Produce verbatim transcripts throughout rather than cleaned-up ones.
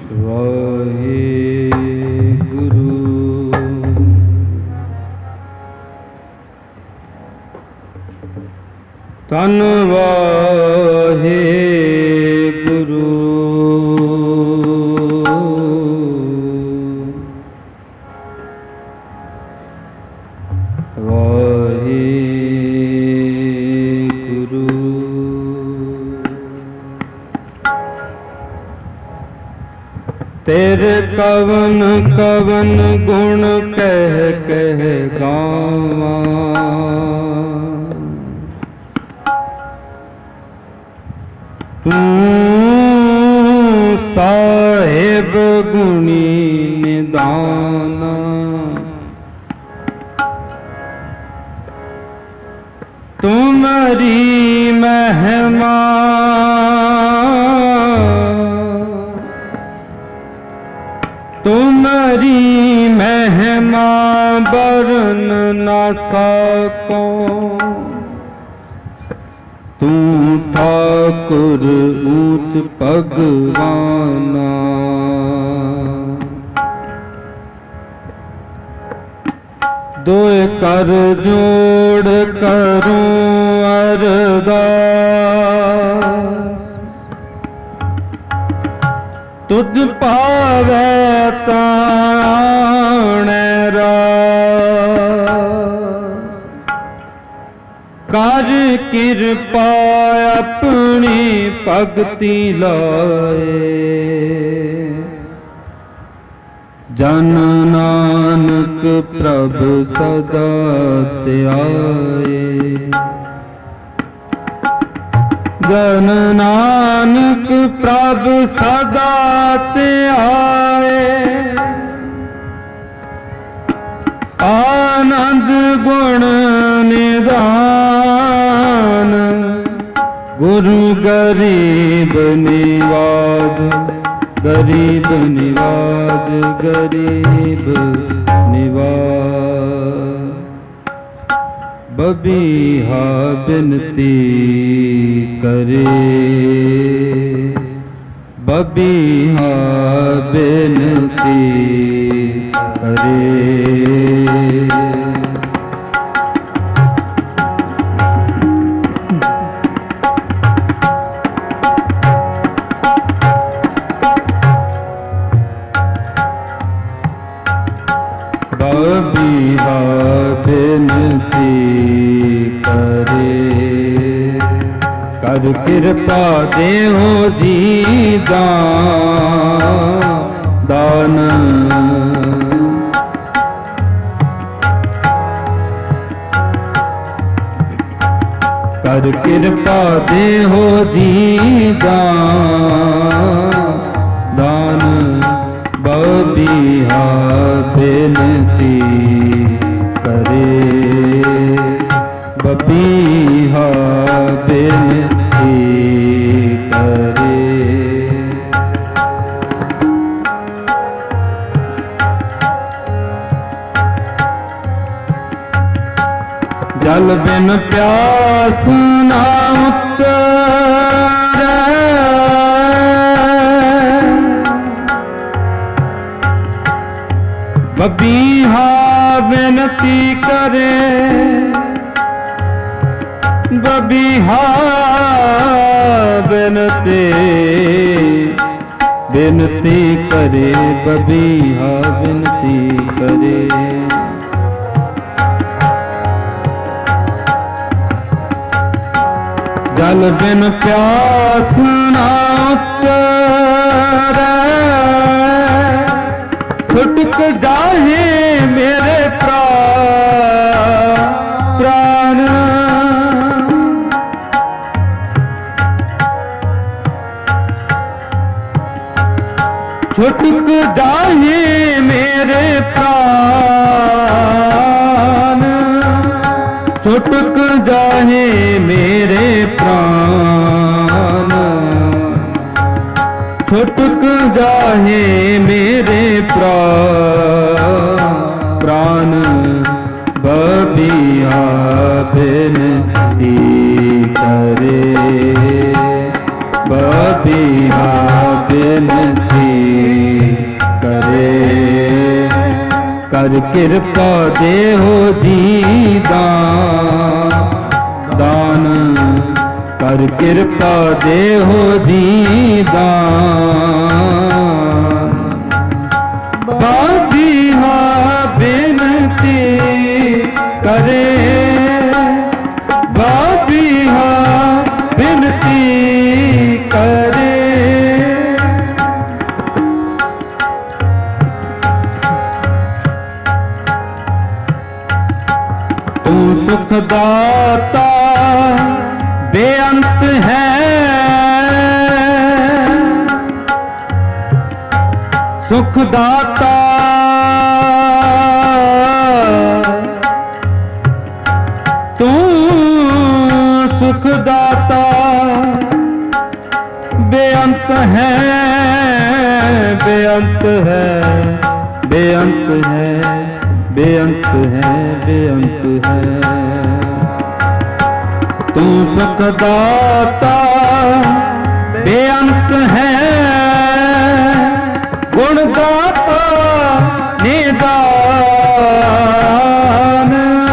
तन वाहे गुरु वाहे गुरु। तेरे कवन कवन गुण कह कह गावा, तू साहेब गुणी निदाना, तुम्हारी महिमा तुम्हारी महिमा बरन न सको, तू ठाकुर ऊंच भगवाना। दोए कर जोड़ करूं अरदास, तुझ पावे ताणे कर कृपा अपनी भगति लाए, जन नानक प्रभु सदा ध्याए। जन नानक प्रभु सदा ध्याए, आनंद गुण निधान, गुरु गरीब निवाज गरीब निवाज गरीब निवाज। बबीहा बिनती करे, बबीहा बिनती करे। बबीहा बिनती करे, कर कृपा देहो जी दान। कर कृपा देहो जी दान, बबीहा बिनती करे, बबीहा बिनती करे। जल बिन प्यास ना उतरे, बबीहा बिनती करे, बबीहा बिनती बिनती करे, बबीहा बिनती करे। जल बिन प्यास ना उतरे, छुटक जाहे मेरे प्राण। छुटक जाहे मेरे प्राण, छुटक जाहे मेरे प्राण। छुटक जाहे मेरे प्राण, बबीहा बिनती करे, बबीहा बिनती कर कृपा देहो जी दान, दान कर कृपा देहो जी दान। बाबीहा बेनती करे, बाबीहा बिनती करे। तू सुखदाता बेअंत है, सुखदाता तू सुखदाता बेअंत है, बेअंत है, बेअंत है, बेअंत है, बेअंत है। तू सुखदाता बेअंत है, गुणदाता निदान।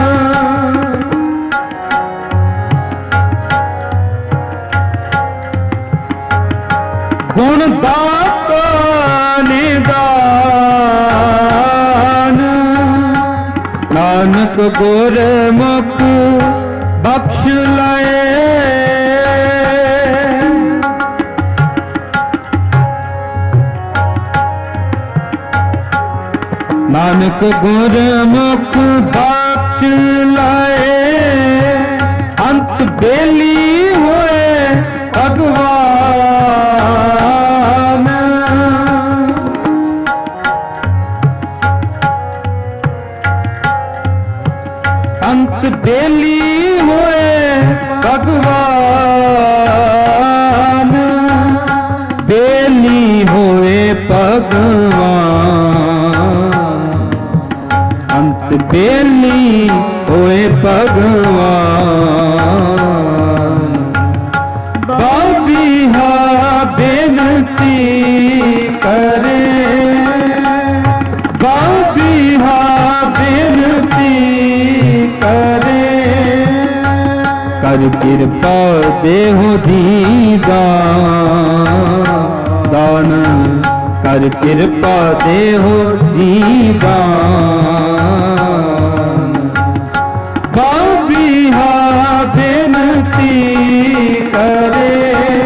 गुणदाता निदान। नानक गुरमुख बख्श लाए, नानक गुरमुख बख्श लाए। अंत बेली हुए भगवान, अंत बेली हुए भगवान, बेली हुए भगवान, अंत बेली हुए भगवान। बाबीहा बेनती करे, बाबीहा बेनती करे। कर कृपा देहो जी दान, दान कर कृपा देहो जी दान। बाबीहा बेनती करे,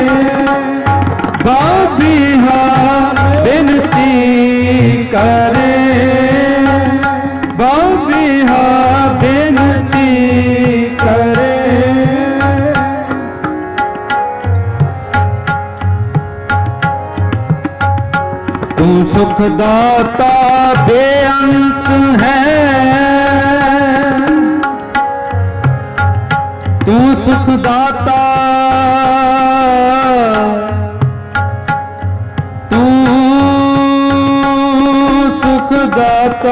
बाबीहा बेनती करे, बाबीहा बेनती करे। तू सुखदाता बेअंत है, तू सुखदाता, तू सुखदाता,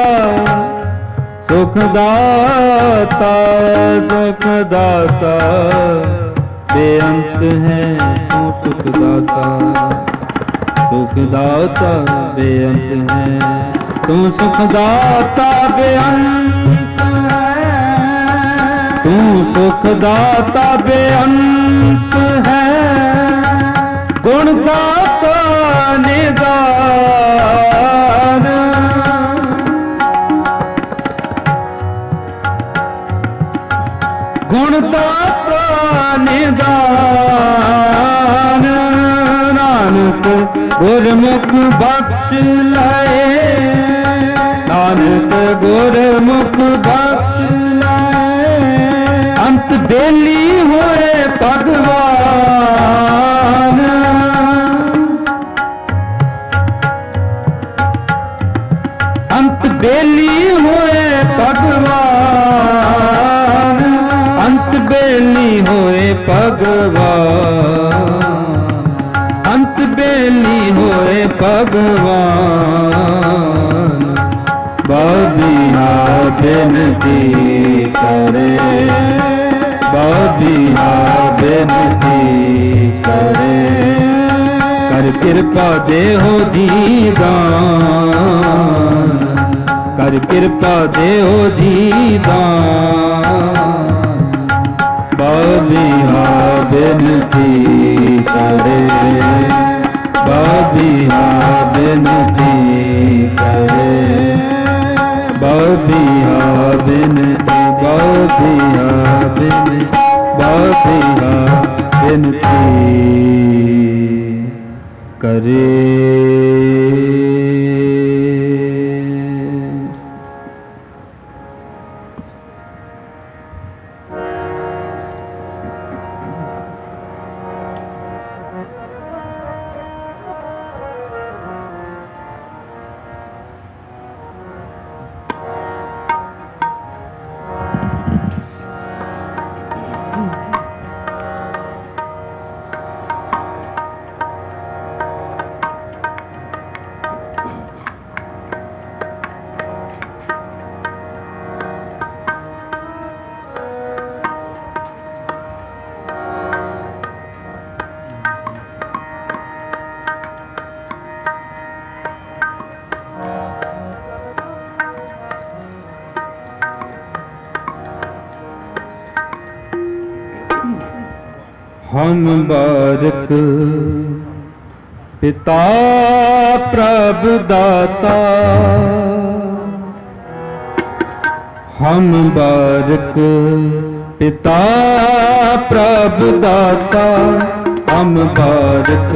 सुखदाता, सुखदाता बेअंत है। तू सुखदाता, सुखदाता बेअंत है। तू सुखदाता बेअंत है, तू सुखदाता बेअंत है। गुणदाता निदान, गुणदाता निदान। नानक गुरमुख बख्श लाए, नानक गुरमुख बख्श लाए। अंत बेली हुए भगवान, अंत बेली हुए भगवान, अंत बेली हुए भगवान, अंत बेली हुए भगवान। बाबीहा बेनती करे, बाबीहा बेनती करे। कर कृपा देहो जी दान, कर कृपा देओ जी दान। बाबिया बिनती करे, बाबिया बिनती करे, बाबिया बिनती, बाबिया बिनती, बाबिया बिनती करे। हम बारक पिता प्रभु दाता, हम बारक पिता प्रभु दाता, हम बारक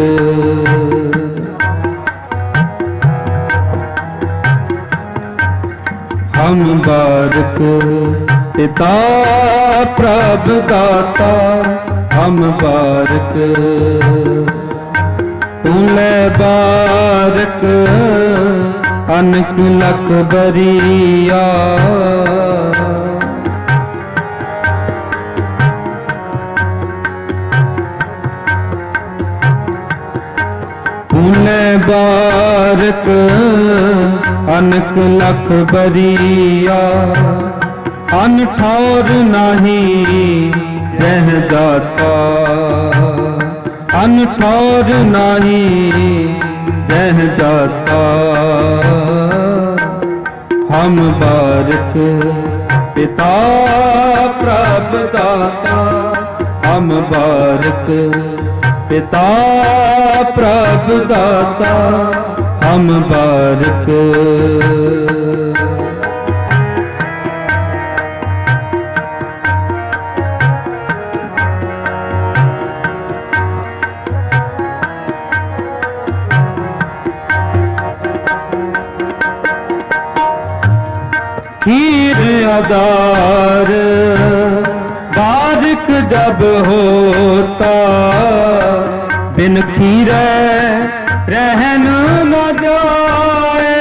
हम बारक पिता प्रभु दाता, हम बारक तूले बारक अनक लख बरिया, तूले बारक अनक लख बरिया, अन ठौर नहीं जह जाता, अन ठौर नहीं जह जाता। हम बारक पिता प्रभु दाता, हम बारक पिता प्रभु दाता, हम बारक खीर अदार बारिक जब होता, बिन खीरे रहन न जाए।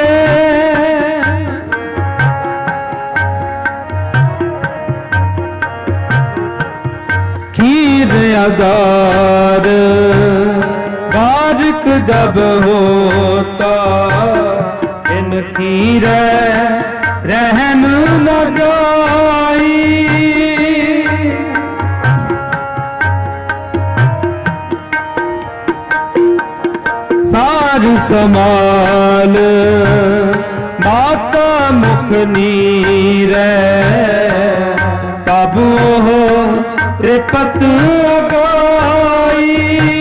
खीर अदार बारिक जब होता, बिन खीरे रहन न जाई। सार समाल माता मुख नीरे, तब हो त्रिपत अगाई।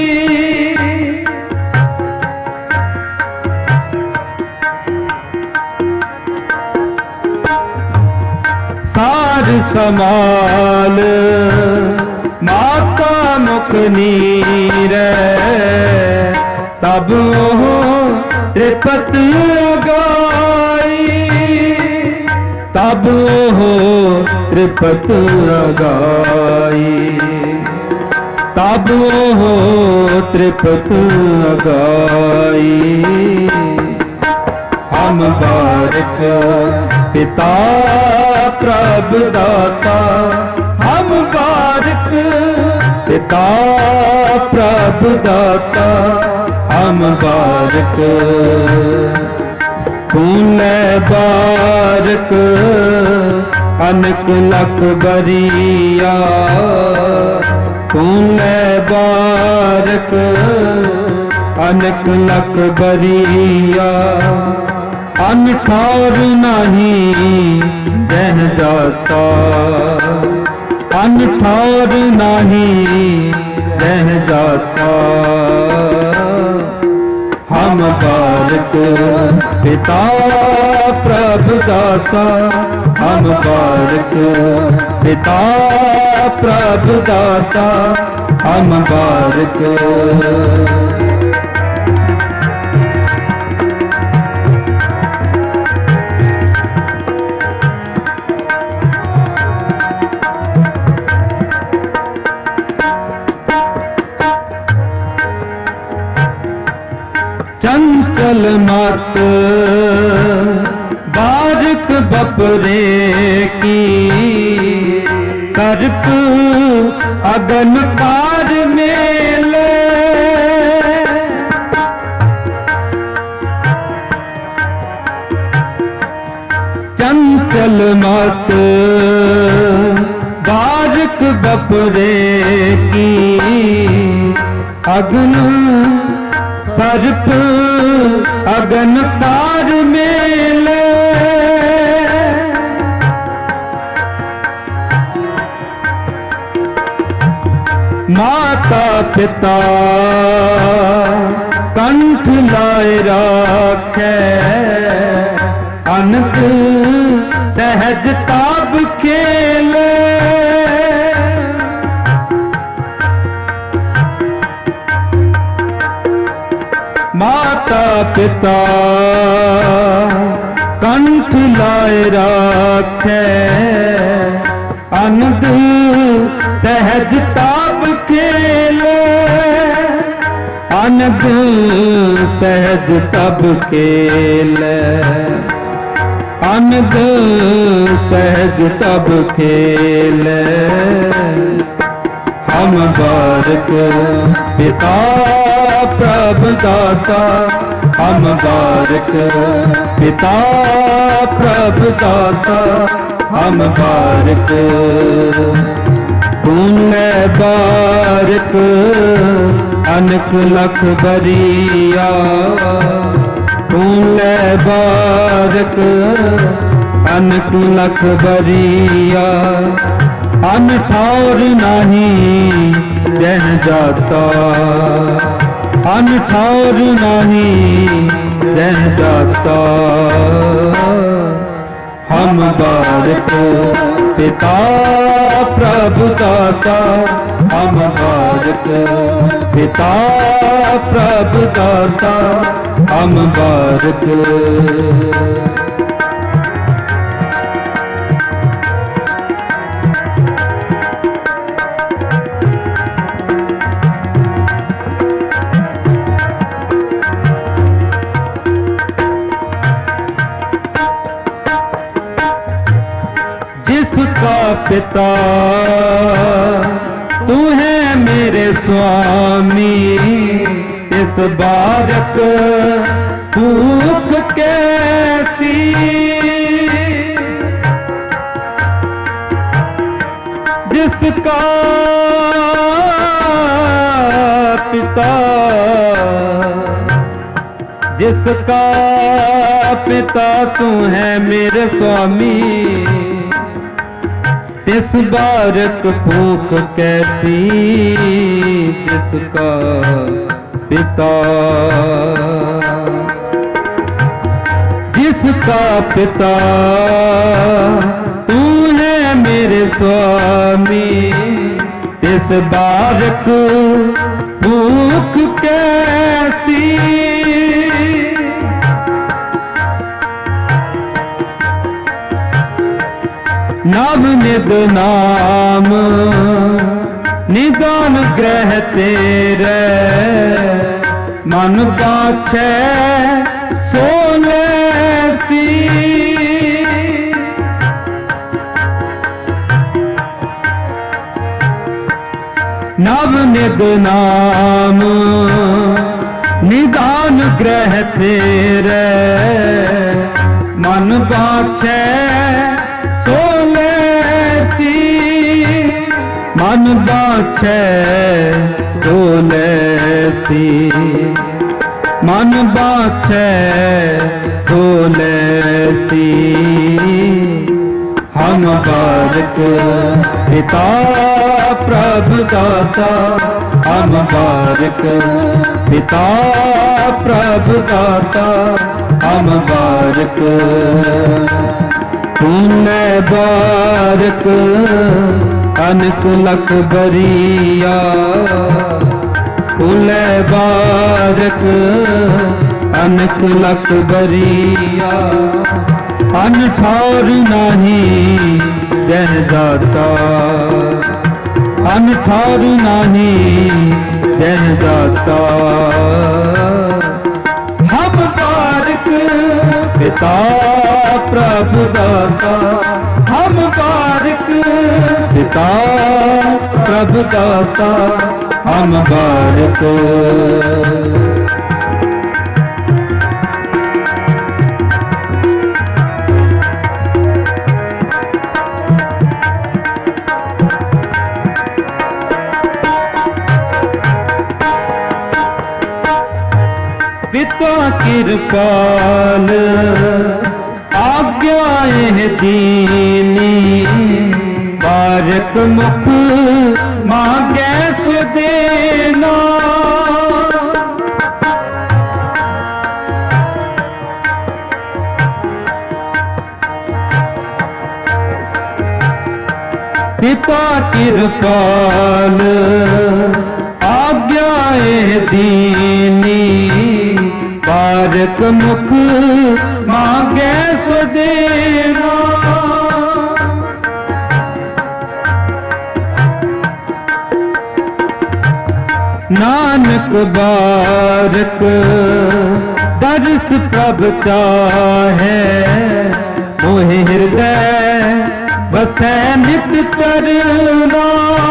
सार समाल माता मुख नीरे, तब हो त्रिपत अगाई, तब हो त्रिपत अगाई, तब हो त्रिपत अगाई। हम बारक पिता प्रभु दाता, हम बारक पिता प्रभु दाता, हम बारक तूने बारक अनक लख बरिया, तूने बारक अनक लख बरिया, अन ठौर नहीं जह जाता, अन ठौर नहीं जह जाता। हम बारक पिता प्रभु दाता, हम बारक पिता प्रभु दाता, हम बारक। चंचल मत बारिक बपरे की, सर्प अगन कार मेले। चंचल मत बारिक बपरे की, अगन सर्प अगन कार मेले। माता पिता कंठ लाए राखे, अनक सहज ताब खेले। माता पिता कंठ लाए राखे, अनक सहज ताब खेले। अनक सहज तब खेले, अनक सहज तब खेले। हम बारक पिता प्रभु दाता, हम बारक पिता प्रभु दाता, हम बारक। पुण्य बारक अनक लख बरिया, पुण्य बारक अनक लख बरिया। अन ठौर नहीं जह जाता, अन ठौर नहीं जह जाता। हम बारक पिता प्रभु दाता, हम बारक पिता प्रभु दाता, हम बारक। जिसका पिता तू है मेरे स्वामी, इस बारक भूख कैसी। जिसका पिता, जिसका पिता तू है मेरे स्वामी, इस बारक भूख कैसी। जिसका पिता, जिसका पिता तू है मेरे स्वामी, इस बारक भूख कैसी। नव निद नाम निदान ग्रह तेरे, मन बाछे सोलैसी। नव निद नाम निदान ग्रह तेरे, मन बाछे सोलैसी। मन बाछे सोलैसी, मन बाछे सो सोलैसी हम बारक पिता प्रभु दाता हम बारक पिता प्रभु दाता हम बारक तूने बारक अनक लख बरिया तूने बारक अनक लख बरिया अन ठार नहीं जह जाता अन ठार नहीं जह जाता हम बारक पिता प्रभु दाता हम बारक पिता प्रभु दाता हम बारक पिता कृपाल आज्ञाएं दीनी बारक मुख मांगे सो देना पिता कृपाल आज्ञाएं दीनी बारक मुख मांगे सो देना नानक बारक दर्श प्रभु चाहे मोहि हृदय बसै नित चरना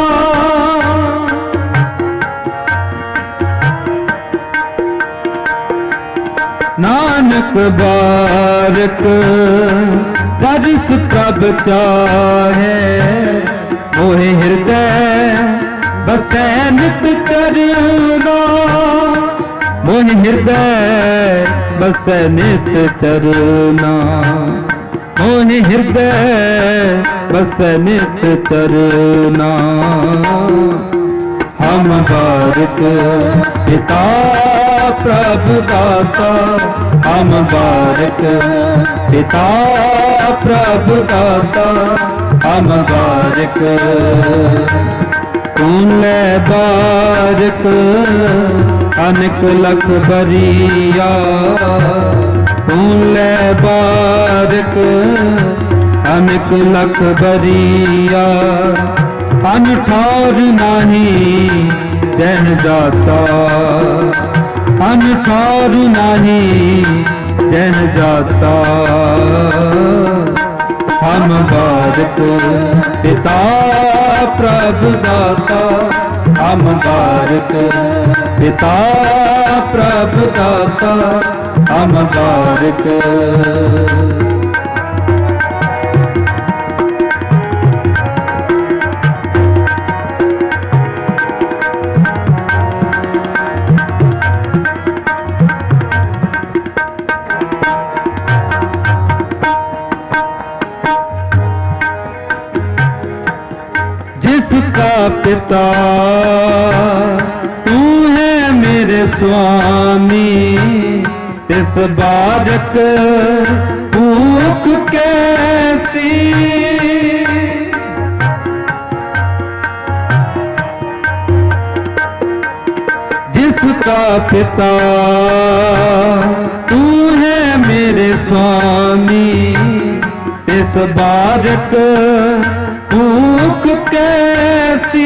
नानक बारक दर्श प्रभु चाहे मोहि हृदय बसै नित चरना मोहि हृदय बसै नित चरना मोहि हृदय बसै नित चरना हम बारक पिता प्रभु दाता हम बारक पिता प्रभु दाता हम बारक तूने बारक अनक लख बरिया तूने बारक अनक लख बरिया अन ठार नहीं जह जाता अन ठार नहीं जह जाता हम बारक पिता प्रभु दाता हम बारक पिता प्रभु दाता हम बारक जिसका पिता तू है मेरे स्वामी इस बारक भूख कैसी जिसका पिता तू है मेरे स्वामी इस बारक भूख कैसी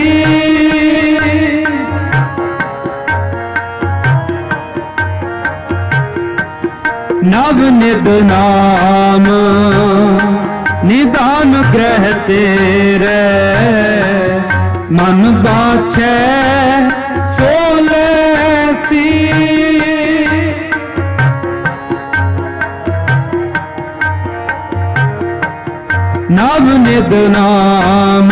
नव निद नाम निदान ग्रह तेरे मन बाछे सोलैसी नव निद नाम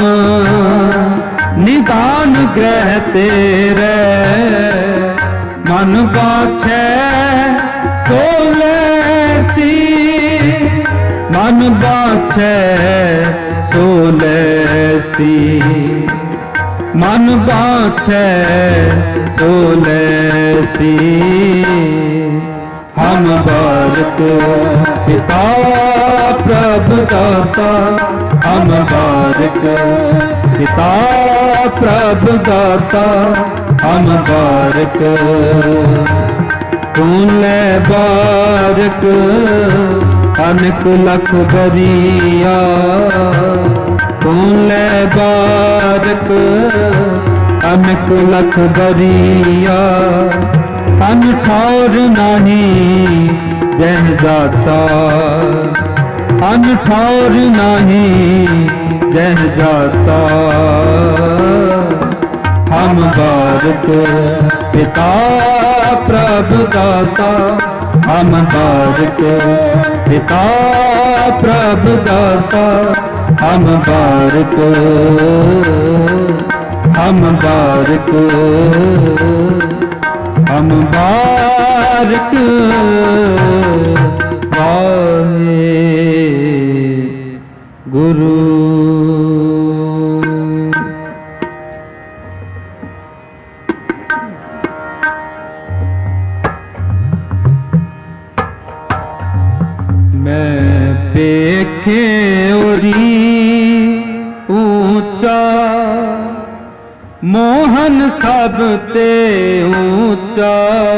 निदान ग्रह तेरे मन बाछे सोलैसी मन बाछे सोलैसी, मन बाछे सोलैसी। हम बारक पिता प्रभु दाता, हम बारक पिता प्रभु दाता, हम बारक तूने बारक अनक लख बरिया, तूने बारक अनक लख बरिया। अन ठौर नहीं जह जाता, अन ठौर नहीं जह जाता। हम बारक पिता प्रभु दाता, हम बारक पिता प्रभु दाता, हम बारक, हम बारक, हम बारक वाहे गुरु। मैं पेखे उरी ऊंचा, मोहन सब ते ऊंचा।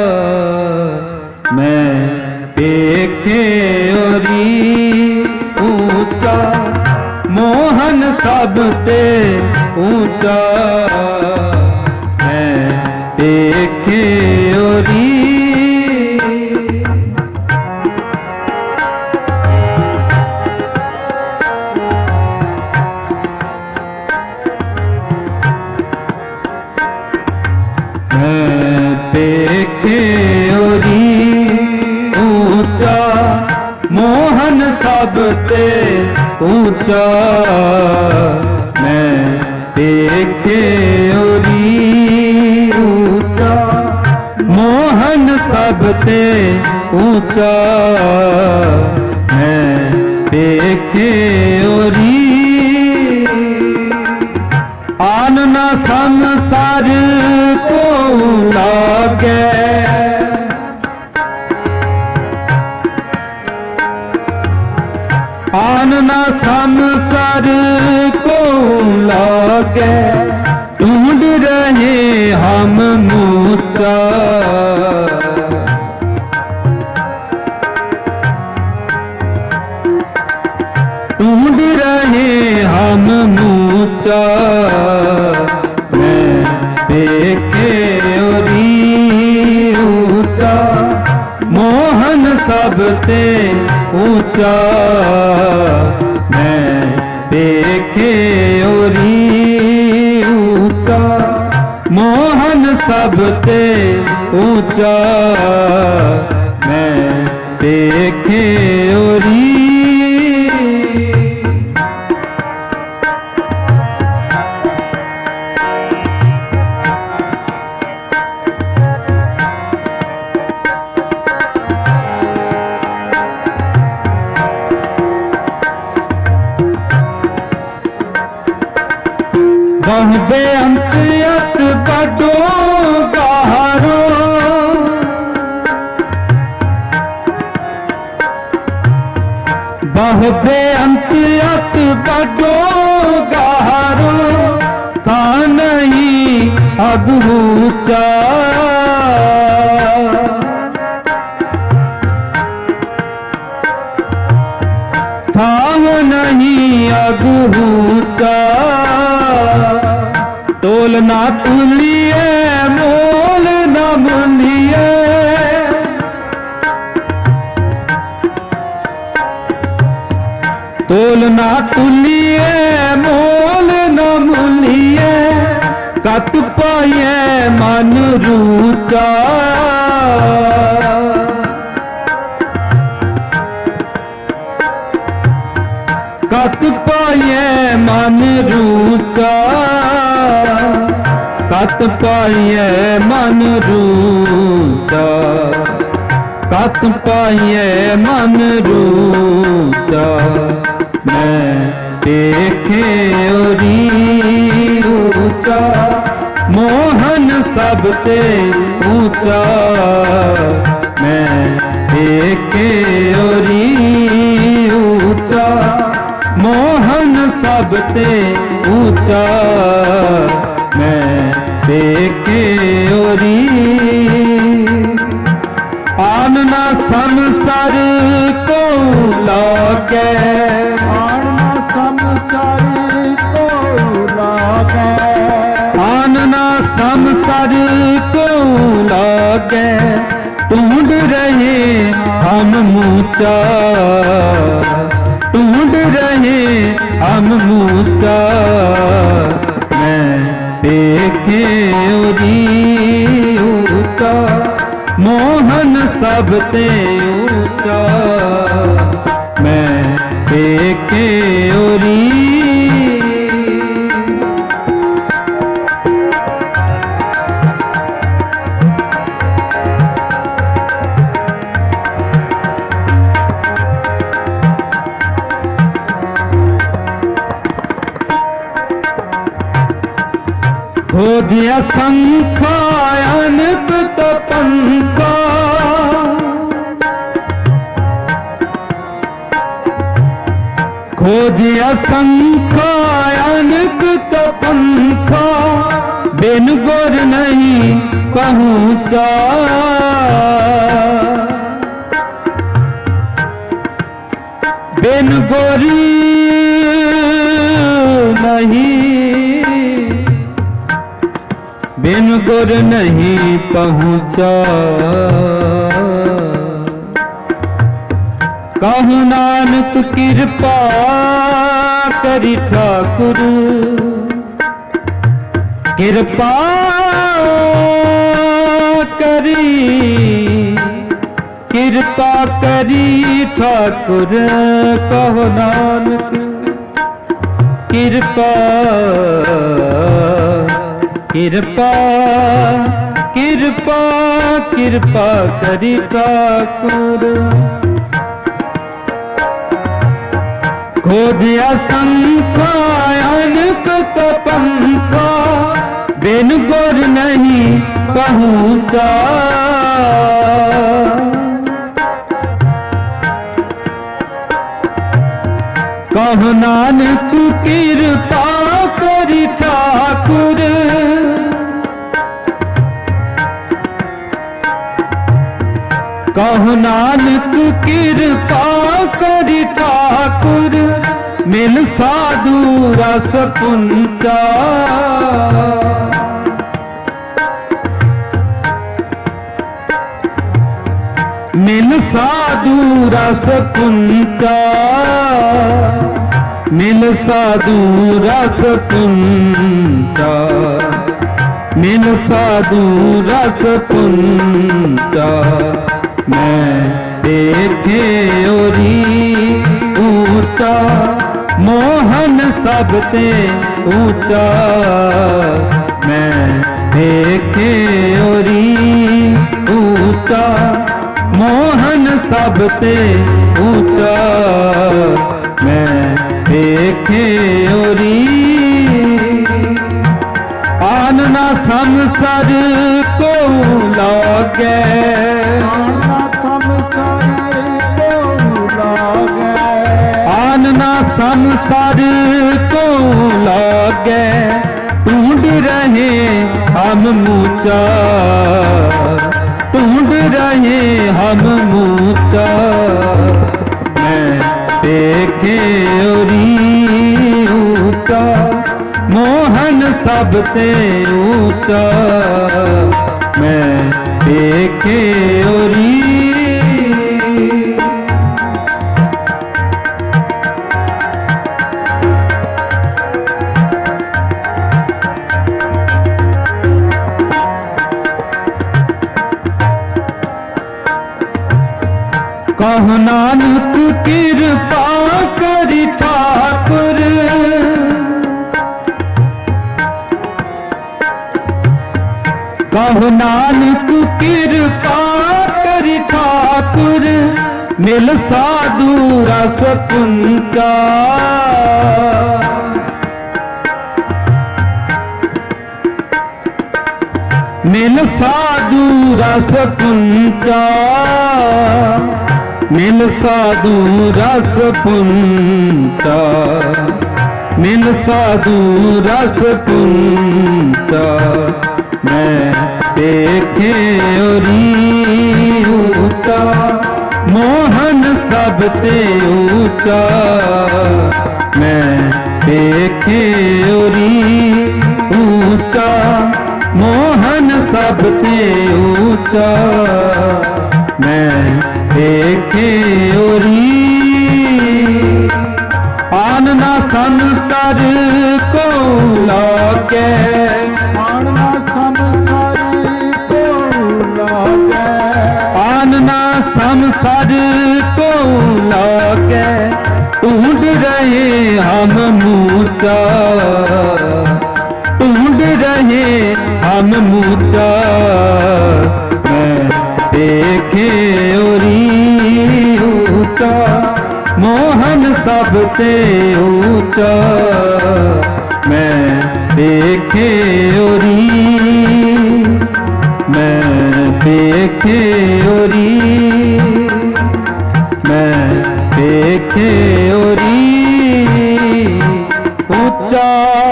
मैं पेखे उरी ऊंचा, मोहन सब ते ऊंचा। मैं पेखे उरी पेखे उरी ऊंचा, मोहन सब ते ऊंचा। मैं पेखे उरी ऊंचा, मोहन सब ते ऊंचा। मैं पेखे उरी आनना संसार को लागे, आनना संसार को लागे। ढूंढ रहे हम मूचा, ढूंढ रहे हम मूचा। मैं पेखे उरी ऊंचा, मोहन सब ते ऊंचा। मैं पेखे उरी ऊंचा, मोहन सब ते ऊंचा। मैं पेखे उरी बहुबे अंतियत बडो गहरो, बहुबे अंतियत बडो गहरो। था नहीं अगूचा, था नहीं अगूचा। तोल ना तुलिए मोल न मुलिए, तोल ना तुलिए मोल न मुलिए। कत पाए मन रूचा, कत पाए मन रूचा। कत पाए मन रूचा, कत पाइए मन रूचा मैं देखे ओरी ऊंचा मोहन सबते ऊंचा मैं देखे ओरी ऊंचा मोहन सबते ऊंचा मैं देखे ओरी आनना संसार को लागे आनना संसार को लागे आनना संसार को लागे ढूंढ रहे हम मूचा ढूंढ रहे हम मूचा मैं देखे ओरी ऊंचा मोहन सबते ऊंचा मैं देखे ओरी हो दिया संखा अनक तो पंखा खोजिया संखा अनक तो पंखा बिन गुर नहीं पहुंचा बिन गोरी नहीं बिन गुर नहीं पहुंचा कहु नानक कृपा करी ठाकुर कृपा करी कृपा करी ठाकुर कहु नानक कृपा कृपा कृपा कृपा करी ठाकुर खोजिया संखा अनक तो पंखा बिन गुर नहीं पहुंचा कहु नानक कृपा करी ठाकुर कहु नानक कृपा करी ठाकुर मिल साधु रस पुंचा मिल साधु रस पुंचा मिल साधु रस पुंचा मिल साधु रस पुंचा मैं देखे ओरी ऊंचा मोहन सबते ऊंचा मैं देखे ओरी ऊंचा मोहन सबते ऊंचा मैं देखे ओरी आनना संसार को लागे आनना संसार को लागे आनना संसार को लागे ढूंढ रहे हम मूचा ढूंढ रहे हम मूचा मैं देखे ओरी ऊंचा मोहन सबते ऊंचा मैं देखे ओरी कहु नानक कृपा करी ठाकुर कहु नानक कृपा करी ठाकुर मिल साधु रस पुंचा मिल साधु रस पुंचा मिल साधु रस पुंचा मिल साधु रस पुंचा मैं देखे ओरी ऊंचा मोहन सबते ऊंचा मैं देखे ओरी ऊंचा मोहन सबते ऊंचा मैं देखे ओरी आनना संसार को लाके आनना संसार को लाके आनना संसार को लाके ढूंढ रहे हम मूचा ढूंढ रहे हम मूचा मैं देखे ओरी ऊंचा मोहन सबते ऊंचा मैं देखे ओरी मैं देखे ओरी मैं देखे ओरी ऊंचा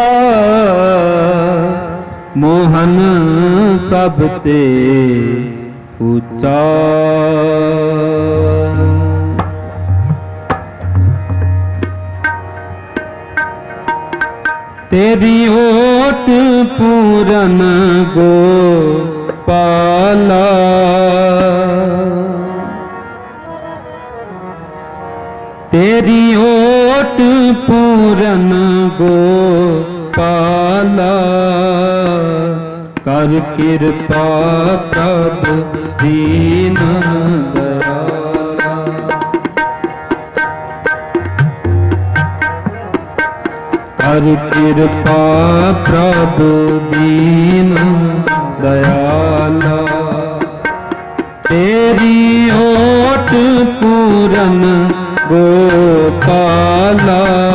मोहन सबते ऊंचा तेरी ओट पूरन गोपाला तेरी ओट पूरन गोपाला कर कृपा प्रभु दीन दयाला कर कृपा प्रभु दीन दयाला तेरी ओट पूरन गोपाला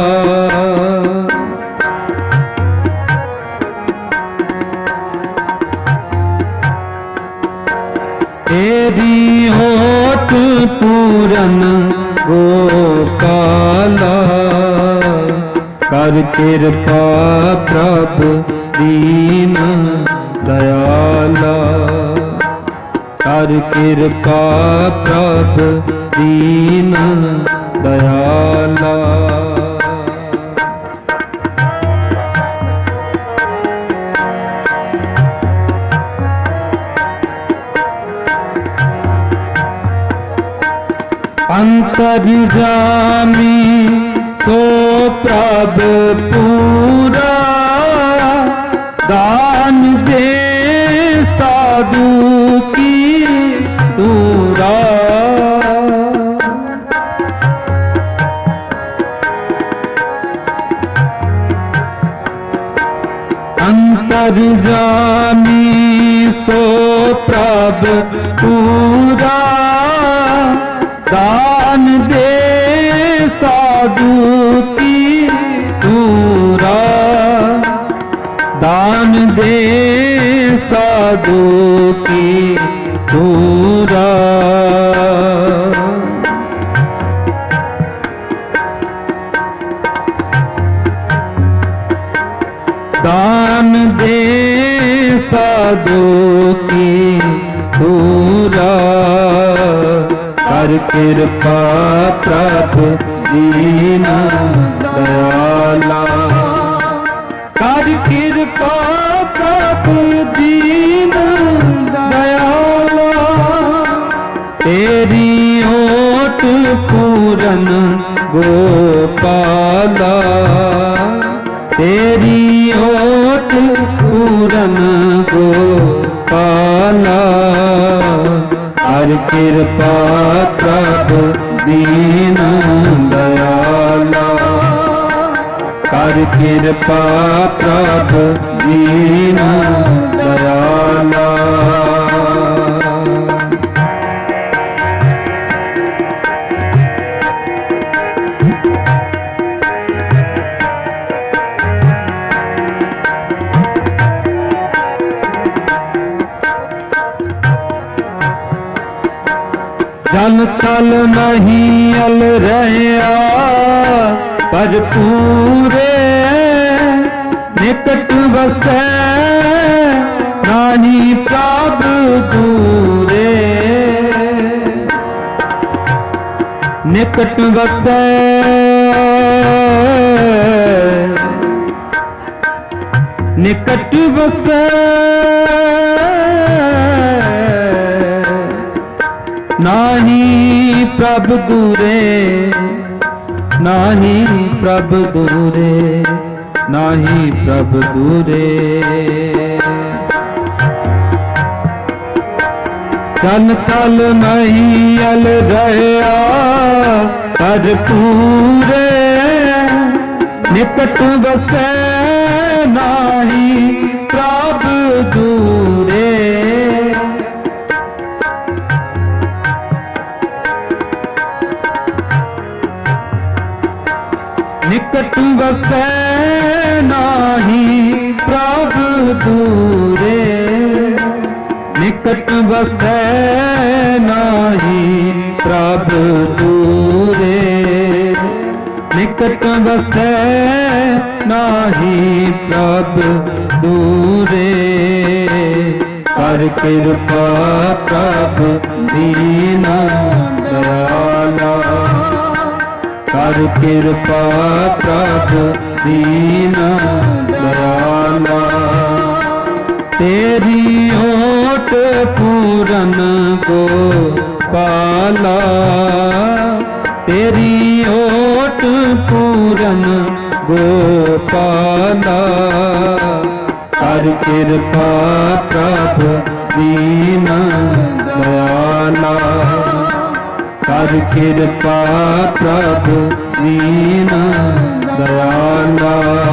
तेरी ओट पूरन गोपाला कर कृपा प्रभु दीन दयाला कर कृपा प्रभु दीन दयाला अंतर्यामी सो प्रभु पूरा दान दे साधु की दूरा अंतर्यामी सो प्रभु पूरा दान दे साधु की दूरा दान दे साधु की दूरा दान दे साधु की दूरा कर कृपा प्रभु दीन दयाला कर कृपा प्रभु दीन दयाला तेरी ओट पूरन गोपाला तेरी ओट पूरन गोपाला कर कृपा प्रभु दीन दयाला कर कृपा प्रभु दीन दयाला तन तल नहीं अल रहा पर पूरे निकट बसै नाही प्रभ दूरे निकट बसै निकट बसै नाही प्रभ दूरे नाही प्रभ दूरे नाही प्रभ दूरे तन तल नहीं अल रहा पर पूरे निकट बसै नाही प्रभ दूरे निकट बसै नाही प्रभ दूरे निकट बसै नाही प्रभ दूरे निकट बसै नाही प्रभ दूरे कर कृपा प्रभ दीन दयाला कर कृपा प्रभ दीन दयाला तेरी ओट पूरन गोपाला तेरी ओट पूरन गोपाला कर कृपा प्रभ दीन दयाला कर कृपा प्रभ दीन दयाला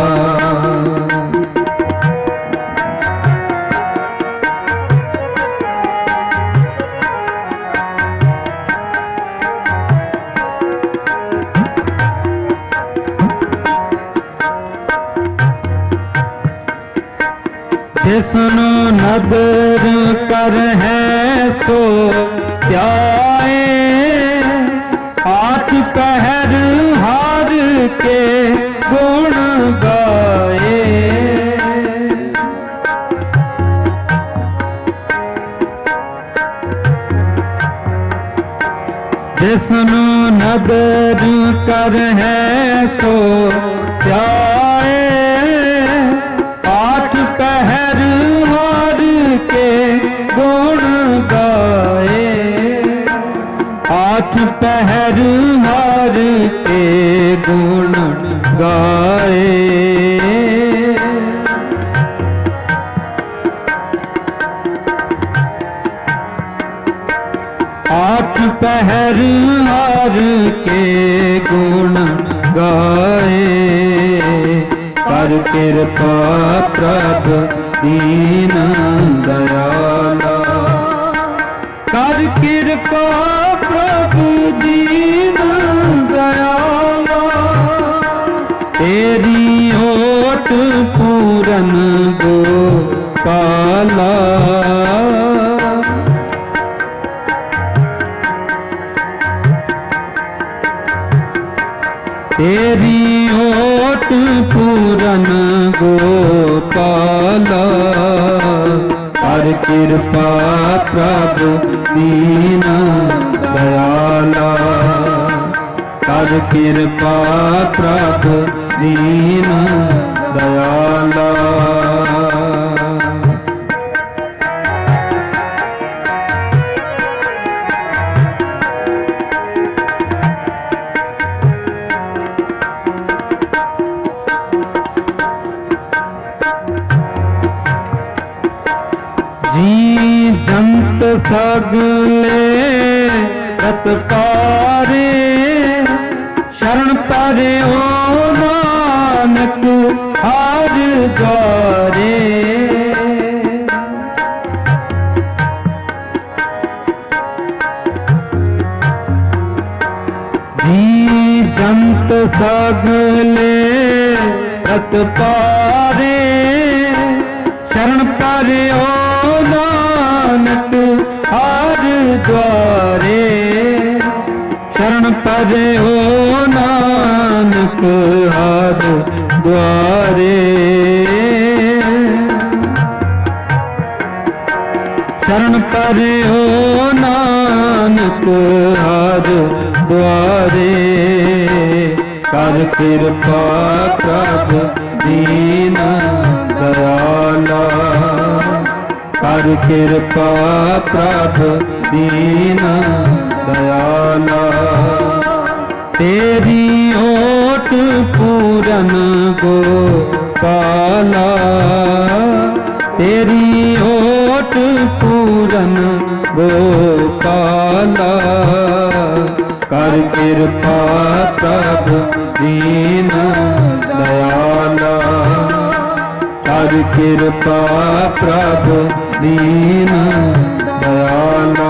जिसनो नदर कर है सो त्याए आठ पहर हार के गुण गाए जिसनो नदर कर है सो त्याए आठ पहर हार के गुण गाए आठ पहर हार के गुण गाए आठ पहर हार के गुण गाए कर कृपा प्रभ दीन दयाला कर कृपा प्रभु दीन दयाला तेरी ओट पूरन गोपाला तेरी ओट पूरन गोपाला कर कृपा प्रभु दीन दयाला कर कृपा प्रभु दीन दयाला जी जंत सगले रत पारे शरण पारे ओ नानक हार द्वारे जी जंत सगले रत पारे शरण पारे ओ नानक हार द्वारे शरण परे हो नानक हर द्वारे शरण परे हो नानक हर द्वारे कर कृपा प्रभु दीन दयाला कर कृपा प्रभु दीन दयाला तेरी ओट पूरन गोपाला तेरी ओट पूरन गोपाला कर कृपा प्रभु दीन दयाला कर कृपा प्रभु दीन दयाला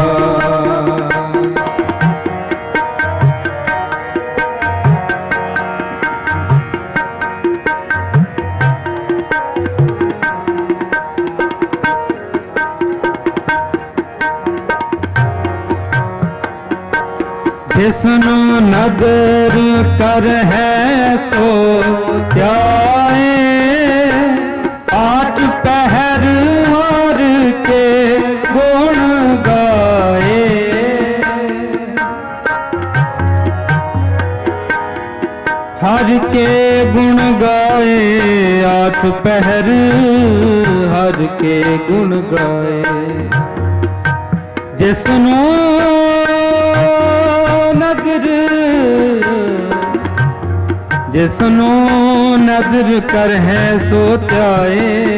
जिसनु नदर कर है सो त्याए आठ पहर हर के गुण गाए हर के गुण गाए आठ पहर हर के गुण गाए जिसनु नदर जिसनो नदर कर है सो त्याए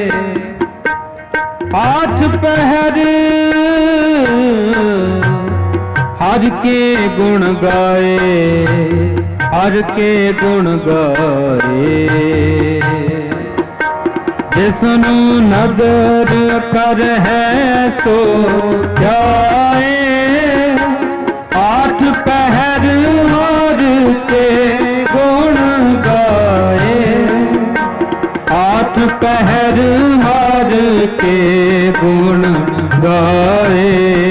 आठ पहर हर के गुण गाए हर के गुण गाए जिसनो नदर कर है सो त्याए आठ पहर हर के गुण गाए आठ पहर हर के गुण गाए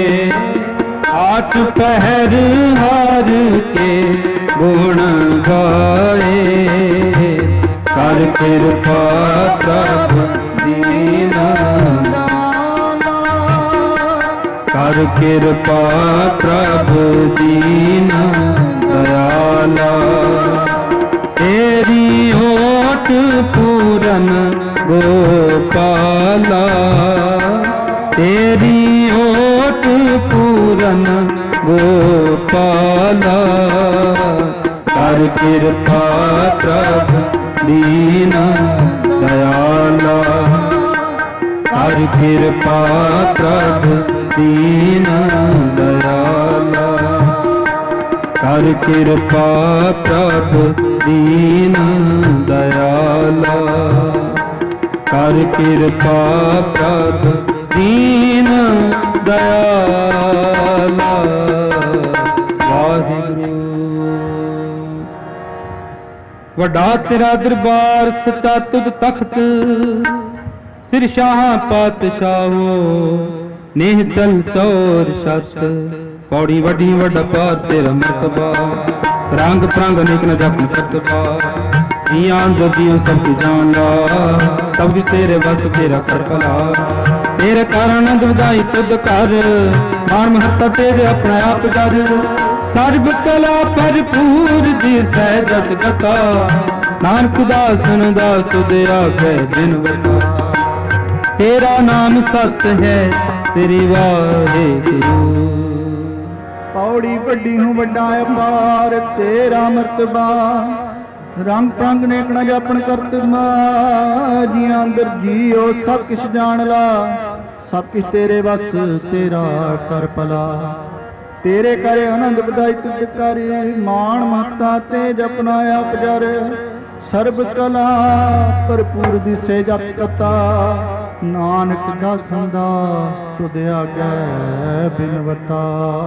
आठ पहर हर के गुण गाए कर कृपा प्रभु दीन कर कृपा प्रभु दीन दयाला तेरी ओट पूरन गोपाला तेरी ओट पूरन गोपाला कर कृपा प्रभु दीन दयाला कर कृपा प्रभु दीन दयाला कर कृपा प्रभु दीन दयाला कर कृपा प्रभु दीन दयाला वाहिगुरू वड्डा तेरा दरबार सच्चा तुझ तख्त सिर शाह पातशाहो नेह चल चौर सत पौड़ी वड्डी वड्डा पार तेरा मरतबा रंग प्रंग निक न जपन करतबा जियां जो जियों सब की जान ला सब भी तेरे बस तेरा कर भला तेरे कारण आनंद वधाई तुद कर मान महत्ता तेरे अपना आप कर सर्ब कला भरपूर जी सहजत गता नानक दास सुनदा तुद आखे दिन बता तेरा नाम सत है तेरी वाहिगुरू पौड़ी वड्डी हूँ वड्डा अपार तेरा मरतबा रंग प्रंग नेक न जपन करतबा जियां अंदर जियो सब किश जान ला सब किश तेरे बस तेरा कर भला तेरे करे आनंद बधाई तुझ कर मान महता ते जपना आप जर सर्ब कला भरपूर दिसे जप कता नानक दासन दास तुद आगे बिनवता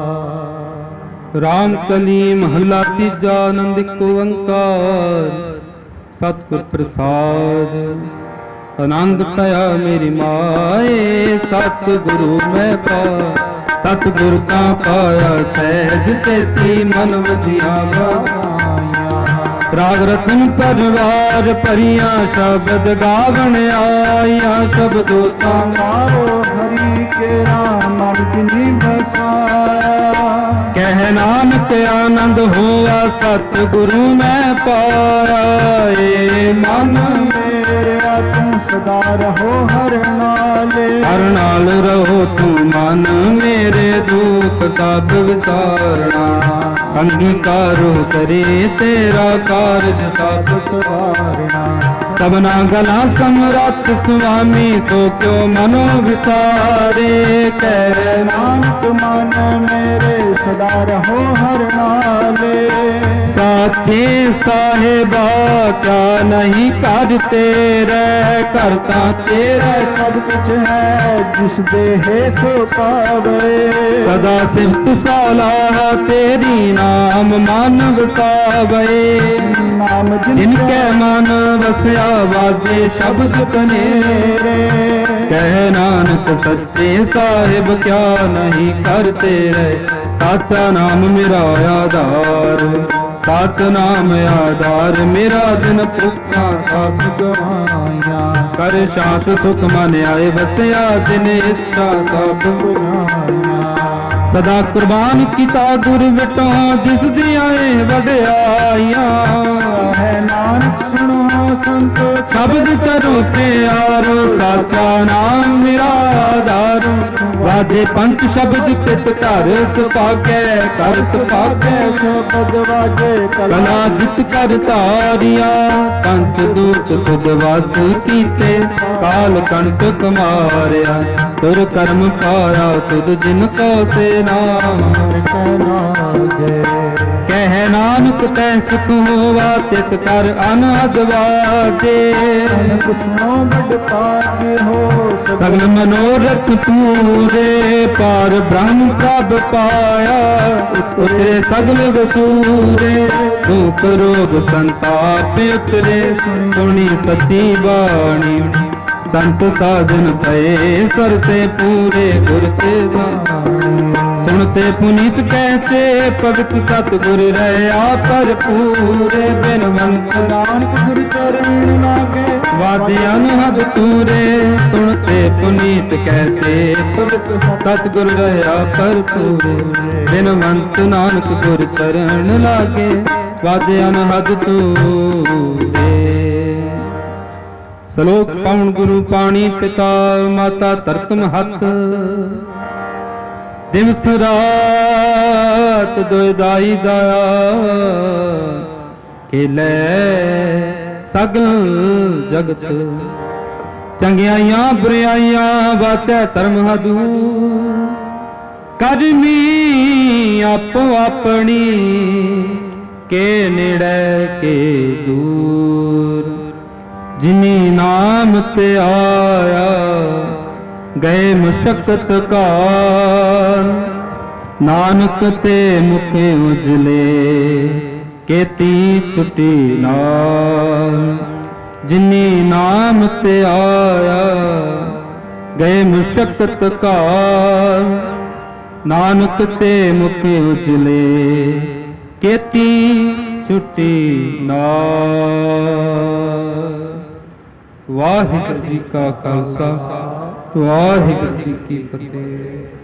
राम कली महला तीजा आनंद को ओंकार सतगुर प्रसाद आनंद पाया मेरी माए सतगुरु मैं पा ਸਤਿਗੁਰ ਕਾ ਪਾਇਆ ਸਹਿਜ ਸੇਤੀ ਮਨ ਵਜਿਆ ਗਾਇਆ। ਰਾਗ ਰਤਨ ਪਰਵਾਰ ਭਰੀਆਂ ਸ਼ਬਦ ਗਾਵਣ ਆਇਆ। ਸ਼ਬਦੋ ਤਾ ਮਾਰੋ ਹਰੀ ਕੇ ਰਾਮ ਮਨ ਜਿਨੀ ਬਸਾਇਆ। ਕਹਿ ਨਾਨਕ ਆਨੰਦ ਹੋਆ ਸਤਿਗੁਰੂ ਮੈਂ ਪਾਇਆ। ਏ ਮਨ ਮੇਰਿਆ ਤੂੰ ਸਦਾ ਰਹੋ ਹਰ ਨਾਲੇ। ਹਰ ਨਾਲ ਰਹੋ ਤੂੰ ਮਨ ਮੇਰੇ ਦੁਖ ਸਭ ਵਿਸਾਰਣਾ। ਅੰਗੀਕਾਰੋ ਕਰੇ ਤੇਰਾ ਕਾਰਜ ਸਭ ਸਵਾਰਣਾ। ਸਭਨਾ ਗਲਾ ਸਮਰੱਥ ਸੁਆਮੀ ਸੋ ਕਿਉ ਮਨੋ ਵਿਸਾਰੇ। ਕਹਿ ਨਾਨਕ ਮਨ ਮੇਰੇ ਸਦਾ ਰਹੋ ਹਰ ਨਾਲੇ। ਸਾਚੇ ਸਾਹਿਬਾ ਕਿਆ ਨਹੀਂ ਕਰ ਤੇਰੇ। ਕਰਤਾ ਤੇਰਾ ਸਭ ਕੁਛ ਹੈ ਜਿਸ ਦੇਹ ਸੋ ਪਾਵੇ। ਸਦਾ ਸਿਫਤ ਸਲਾਹ ਤੇਰੀ ਨਾਮ ਮਨ ਵਸਾਵੇ। ਨਾਮ ਜਿਨ ਕੈ ਮਨ ਵਸਿਆ ਵਾਜੇ ਸ਼ਬਦ ਕਨੇਰੇ। ਕਹਿ ਨਾਨਕ ਸੱਚੇ ਸਾਹਿਬ ਕਿਆ ਨਹੀਂ ਕਰ ਤੇਰੇ। ਸਾਚਾ ਨਾਮ ਮੇਰਾ ਆਧਾਰ। ਸਾਚ ਨਾਮ ਆਧਾਰ ਮੇਰਾ ਦਿਨ ਭੁੱਖਾ ਸਾਸ ਗਵਾਇਆ। ਕਰ ਸ਼ਾਂਤ ਸੁਖ ਮਨ ਆਏ ਵਸਿਆ ਦਿਨ ਇੱਛਾ ਸਭ ਪੁਰਾਇਆ। ਸਦਾ ਕੁਰਬਾਨ ਕੀਤਾ ਗੁਰ ਵਿਟੋ ਜਿਸ ਦੀਆਂ ਏ ਵਡਿਆਈਆਂ। ਹੈ ਨਾਨਕ ਸੁਣੋ ਸੰਤੋ ਸ਼ਬਦ ਕਰੋ ਪਿਆਰੋ। ਸਾਚਾ ਨਾਮ ਮੇਰਾ ਆਧਾਰ। ਵਾਜੇ ਪੰਜ ਸ਼ਬਦ ਪਿਤ ਘਰ ਸੁਭਾਗੈ। ਕਰ ਸੁਭਾਗੈ ਸ਼ਬਦ ਵਾਜੇ ਕਲਾ ਜਿਤ ਕਰ ਧਾਰਿਆ। ਪੰਚ ਦੂਤ ਤੁਧ ਵਸ ਕੀਤੇ ਕਾਲ ਕੰਟਕ ਮਾਰਿਆ। ਤੁਰ ਕਰਮ ਪਾਇਆ ਤੁਧ ਜਿਨ ਕੋ ਸੇ ਨਾਮ। ਕਹਿ ਨਾਨਕ ਤੈ ਸੁਖ ਹੋਵਾ ਤਿਤ ਕਰ ਅਨਹਦ ਵਾਜੇ। ਸੁਣੋ ਬੜ ਭਾਗਿ ਹੋ ਸਗਲ ਮਨੋਰਥ ਪੂਰੇ। ਪਾਰ ਬ੍ਰਹਮ ਪ੍ਰਭ ਪਾਇਆ ਉਤਰੇ ਸਗਲ ਵਸੂਰੇ। ਦੁਖ ਰੋਗ ਸੰਤਾਪ ਉਤਰੇ ਸੁਣੀ ਸੱਚੀ ਬਾਣੀ। ਸੰਤ ਸਾਜਨ ਪਏ ਸਰਸੇ ਪੂਰੇ ਗੁਰ ਤੇ ਬਾਣੀ। ਸੁਣਤੇ ਪੁਨੀਤ ਕਹਤੇ ਭਗਤ ਸਤਿਗੁਰ ਰਹਿਆ ਭਰਪੂਰੇ। ਬਿਨਵੰਤ ਨਾਨਕ ਗੁਰ ਚਰਨ ਲਾਗੇ ਵਾਦੇ ਅਨਹਦ ਤੂਰੇ। ਸੁਣਤੇ ਪੁਨੀਤ ਕਹਤੇ ਭਗਤ ਸਤਿਗੁਰ ਰਹਿਆ ਭਰਪੂਰੇ। ਬਿਨਵੰਤ ਨਾਨਕ ਗੁਰ ਚਰਨ ਲਾਗੇ ਵਾਦੇ ਅਨਹਦ ਤੂਰੇ। ਸਲੋਕ ਪਵਨ ਗੁਰੂ ਪਾਣੀ ਪਿਤਾ ਮਾਤਾ ਧਰਤ ਮਹੱਤ। ਦਿਵਸ ਰਾਤ ਦੁਇ ਦਾਈ ਦਇਆ। ਖੇਲੇ ਸਗਲ ਜਗਤ ਚੰਗਿਆਈਆਂ ਬੁਰਾਈਆਂ ਵਾਚੈ ਧਰਮ ਹਦੂ। ਕਰਮੀ ਆਪੋ ਆਪਣੀ ਕੇ ਨੇੜੇ ਕੇ ਦੂਰ। ਜਿਨੀ ਨਾਮ ਤੇ ਆਇਆ ਗਏ ਮੁਸ਼ਕਤ ਕਾਲ। ਨਾਨਕ ਤੇ ਮੁਖੇ ਉਜਲੇ ਕੇਤੀ ਛੁਟੀ ਨਾਲ। ਜਿਨੀ ਨਾਮ ਤੇ ਆਇਆ ਗਏ ਮੁਸ਼ਕਤ ਕਾਲ। ਨਾਨਕ ਤੇ ਮੁਖੇ ਉਜਲੇ ਕੇਤੀ ਛੁਟੀ ਨਾਲ। ਵਾਹਿਗੁਰੂ ਜੀ ਕਾ ਖਾਲਸਾ ਵਾਹਿਗੁਰੂ ਜੀ ਕੀ ਫਤਿਹ।